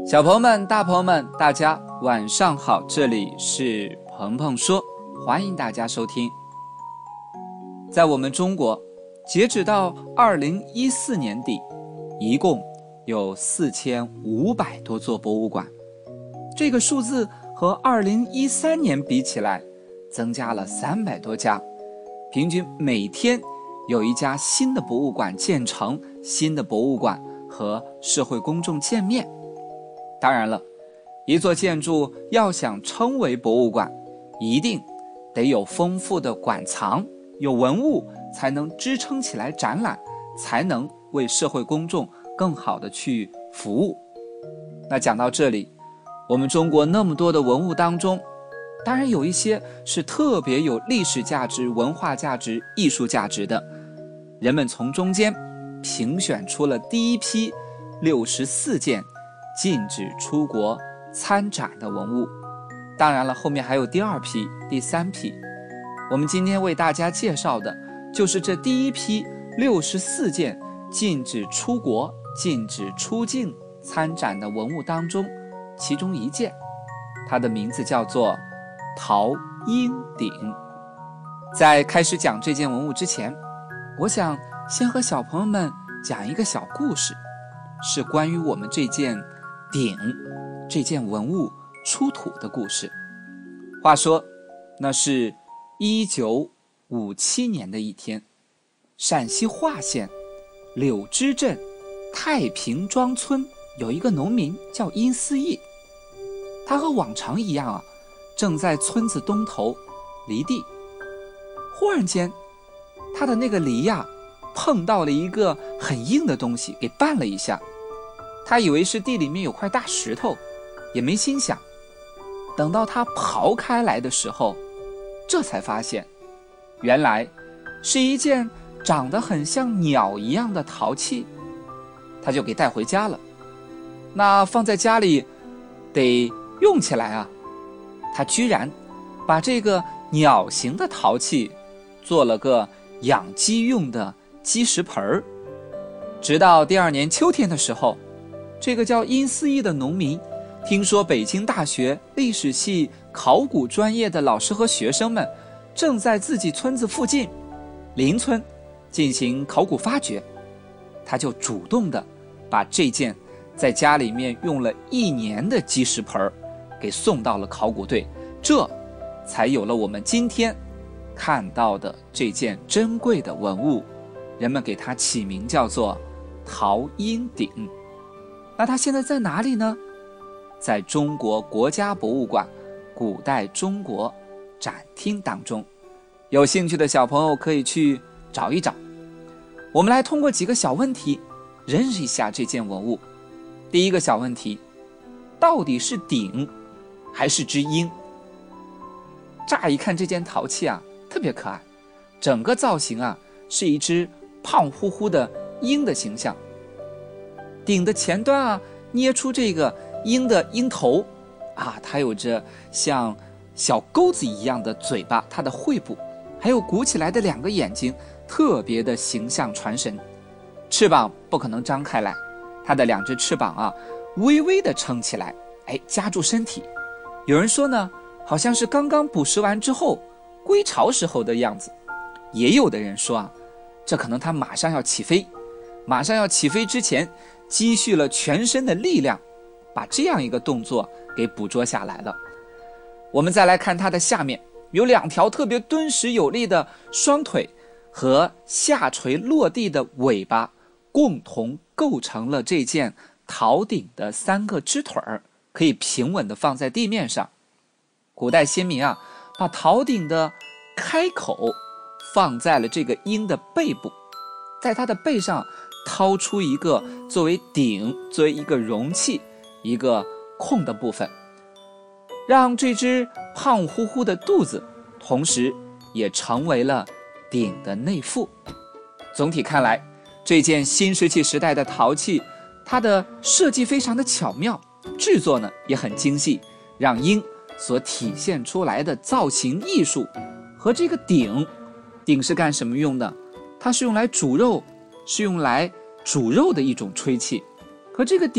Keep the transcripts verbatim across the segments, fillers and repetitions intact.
小朋友们、大朋友们，大家晚上好，这里是鹏鹏说，欢迎大家收听。在我们中国，截止到二零一四年底，一共有四千五百多座博物馆，这个数字和二零一三年比起来，增加了三百多家，平均每天有一家新的博物馆建成，新的博物馆和社会公众见面。当然了，一座建筑要想称为博物馆，一定得有丰富的馆藏，有文物才能支撑起来展览，才能为社会公众更好的去服务。那讲到这里，我们中国那么多的文物当中，当然有一些是特别有历史价值、文化价值、艺术价值的，人们从中间评选出了第一批六十四件禁止出国参展的文物。当然了，后面还有第二批、第三批。我们今天为大家介绍的就是这第一批六十四件禁止出国、禁止出境参展的文物当中，其中一件，它的名字叫做陶鹰鼎。在开始讲这件文物之前，我想先和小朋友们讲一个小故事，是关于我们这件鼎这件文物出土的故事。话说那是一九五七年的一天，陕西华县柳枝镇太平庄村有一个农民叫殷思义，他和往常一样啊，正在村子东头犁地。忽然间，他的那个犁呀、啊、碰到了一个很硬的东西，给绊了一下。他以为是地里面有块大石头，也没心想。等到他刨开来的时候，这才发现，原来是一件长得很像鸟一样的陶器。他就给带回家了。那放在家里得用起来啊，他居然把这个鸟形的陶器做了个养鸡用的鸡食盆。直到第二年秋天的时候，这个叫殷思义的农民听说北京大学历史系考古专业的老师和学生们正在自己村子附近邻村进行考古发掘，他就主动的把这件在家里面用了一年的鸡食盆给送到了考古队，这才有了我们今天看到的这件珍贵的文物，人们给它起名叫做陶鹰鼎。那它现在在哪里呢？在中国国家博物馆古代中国展厅当中，有兴趣的小朋友可以去找一找。我们来通过几个小问题认识一下这件文物。第一个小问题，到底是鼎还是只鹰？乍一看这件陶器啊，特别可爱，整个造型啊是一只胖乎乎的鹰的形象。鼎的前端啊捏出这个鹰的鹰头啊，它有着像小钩子一样的嘴巴，它的喙部还有鼓起来的两个眼睛，特别的形象传神。翅膀不可能张开来，它的两只翅膀啊微微的撑起来，哎，夹住身体。有人说呢，好像是刚刚捕食完之后归巢时候的样子。也有的人说啊，这可能它马上要起飞，马上要起飞之前积蓄了全身的力量，把这样一个动作给捕捉下来了。我们再来看它的下面，有两条特别敦实有力的双腿和下垂落地的尾巴，共同构成了这件陶鼎的三个支腿儿，可以平稳地放在地面上。古代先民啊，把陶鼎的开口放在了这个鹰的背部，在它的背上掏出一个作为鼎，作为一个容器，一个空的部分，让这只胖乎乎的肚子同时也成为了鼎的内腹。总体看来，这件新石器时代的陶器，它的设计非常的巧妙，制作呢也很精细，让鹰所体现出来的造型艺术和这个鼎，鼎是干什么用的？它是用来煮肉，是用来煮肉的一种吹器，和这个鼎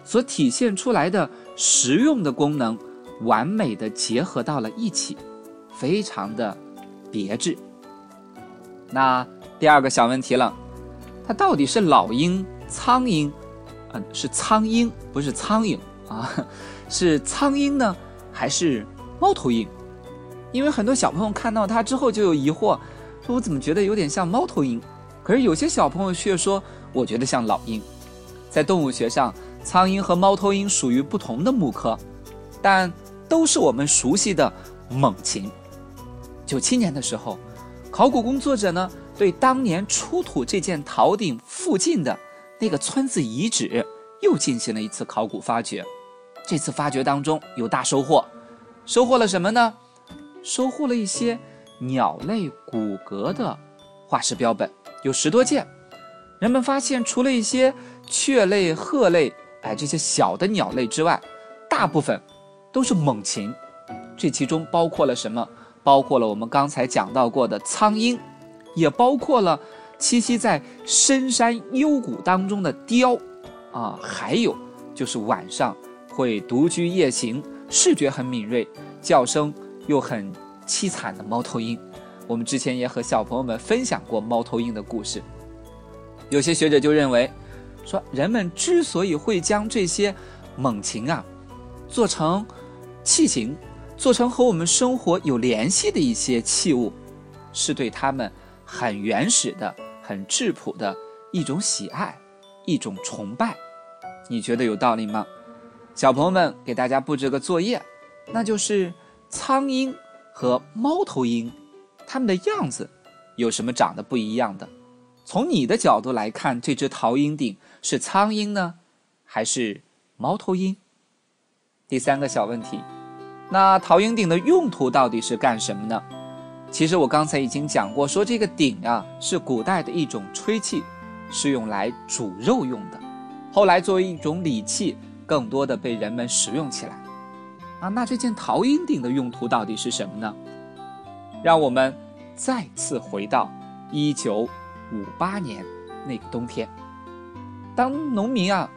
所体现出来的实用的功能完美的结合到了一起，非常的别致。那第二个小问题了，它到底是老鹰、苍蝇，呃，是苍鹰，不是苍蝇啊，是苍蝇呢，还是猫头鹰？因为很多小朋友看到它之后就有疑惑，说我怎么觉得有点像猫头鹰？可是有些小朋友却说，我觉得像老鹰。在动物学上，苍蝇和猫头鹰属于不同的目科，但都是我们熟悉的猛禽。九七年的时候，考古工作者呢对当年出土这件陶鼎附近的那个村子遗址又进行了一次考古发掘。这次发掘当中有大收获，收获了什么呢？收获了一些鸟类骨骼的化石标本，有十多件。人们发现，除了一些雀类、鹤类，哎，这些小的鸟类之外，大部分都是猛禽。这其中包括了什么？包括了我们刚才讲到过的苍鹰，也包括了栖息在深山幽谷当中的雕啊，还有就是晚上会独居夜行，视觉很敏锐，叫声又很凄惨的猫头鹰。我们之前也和小朋友们分享过猫头鹰的故事。有些学者就认为说，人们之所以会将这些猛禽啊做成器型，做成和我们生活有联系的一些器物，是对它们很原始的、很质朴的一种喜爱，一种崇拜。你觉得有道理吗？小朋友们，给大家布置个作业，那就是苍鹰和猫头鹰，它们的样子有什么长得不一样的？从你的角度来看，这只陶鹰鼎是苍鹰呢，还是猫头鹰？第三个小问题，那陶鹰鼎的用途到底是干什么呢？其实我刚才已经讲过，说这个鼎啊是古代的一种吹器，是用来煮肉用的，后来作为一种礼器，更多的被人们使用起来。啊，那这件陶鹰鼎的用途到底是什么呢？让我们再次回到一九五八年那个冬天，当农民啊，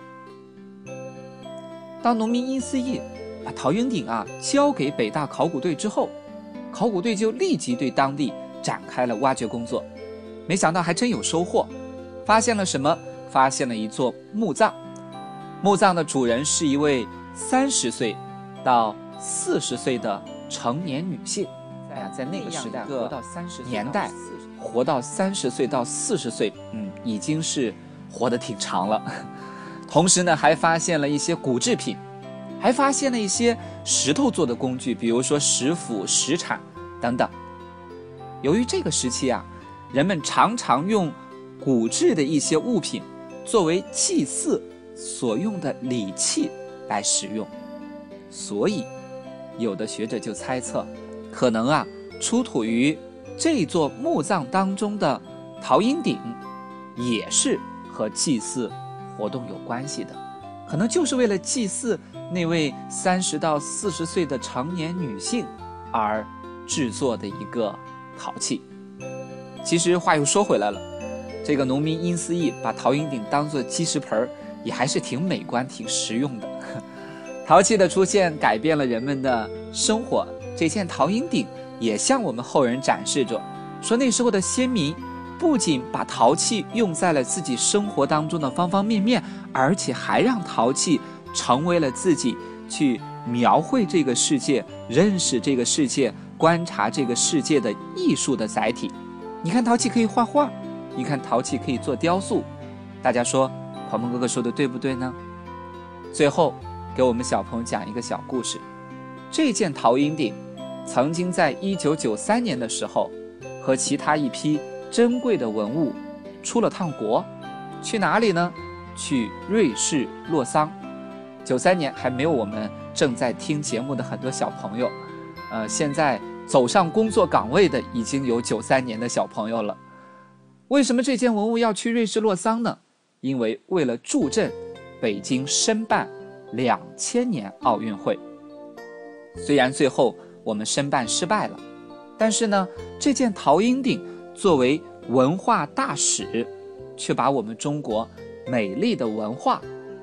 当农民殷思义把陶鹰鼎啊交给北大考古队之后，考古队就立即对当地展开了挖掘工作。没想到还真有收获，发现了什么？发现了一座墓葬。墓葬的主人是一位三十岁到四十岁的成年女性。哎呀，在那个时代活到三十年代，活到三十岁到四十岁，嗯，已经是活得挺长了。同时呢，还发现了一些古制品，还发现了一些石头做的工具，比如说石斧、石铲等等。由于这个时期啊，人们常常用古制的一些物品作为祭祀所用的礼器来使用，所以有的学者就猜测，可能啊，出土于这座墓葬当中的陶鹰鼎也是和祭祀活动有关系的，可能就是为了祭祀那位三十到四十岁的成年女性而制作的一个陶器。其实话又说回来了，这个农民殷思义把陶鹰鼎当作鸡食盆，也还是挺美观、挺实用的。陶器的出现改变了人们的生活，这件陶鹰鼎也向我们后人展示着，说那时候的先民不仅把陶器用在了自己生活当中的方方面面，而且还让陶器成为了自己去描绘这个世界、认识这个世界、观察这个世界的艺术的载体。你看陶器可以画画，你看陶器可以做雕塑，大家说鹏鹏哥哥说的对不对呢？最后给我们小朋友讲一个小故事。这件陶鹰鼎曾经在一九九三年的时候和其他一批珍贵的文物出了趟国，去哪里呢？去瑞士洛桑。九三年还没有我们正在听节目的很多小朋友，呃，现在走上工作岗位的已经有九三年的小朋友了。为什么这件文物要去瑞士洛桑呢？因为为了助阵北京申办两千年奥运会。虽然最后我们申办失败了，但是呢，这件陶鹰鼎作为文化大使，却把我们中国美丽的文化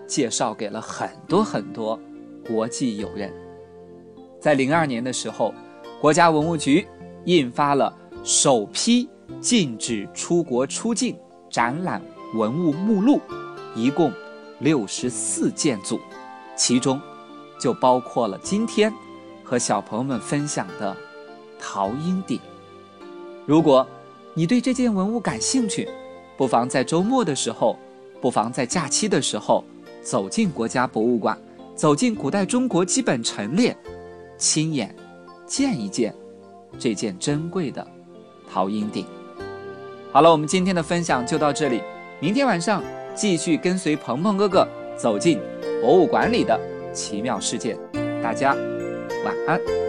介绍给了很多很多国际友人。在零二年的时候，国家文物局印发了首批禁止出国出境展览文物目录，一共六十四件组，其中就包括了今天和小朋友们分享的陶鹰鼎。如果你对这件文物感兴趣，不妨在周末的时候，不妨在假期的时候走进国家博物馆，走进古代中国基本陈列，亲眼见一见这件珍贵的陶鹰鼎。好了，我们今天的分享就到这里，明天晚上继续跟随鹏鹏哥哥走进博物馆里的奇妙世界。大家晚安。